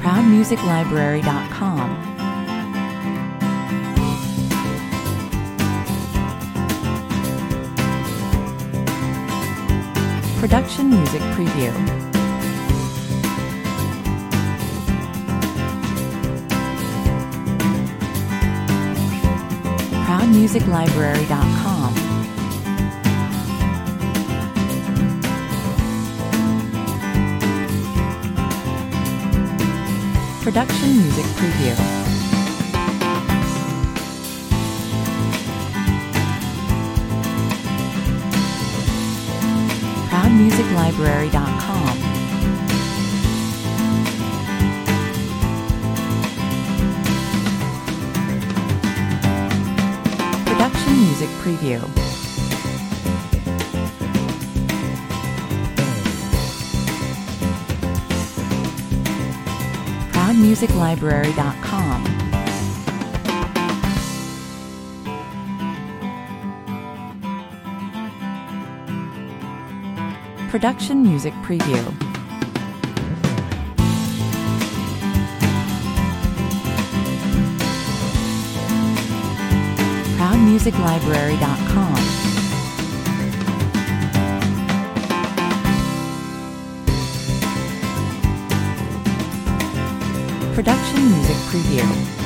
ProudMusicLibrary.com. Production Music Preview. ProudMusicLibrary.com. Production Music Preview. ProudMusicLibrary.com. Production Music Preview. ProudMusicLibrary.com. Production Music Preview. ProudMusicLibrary.com. Production Music Preview.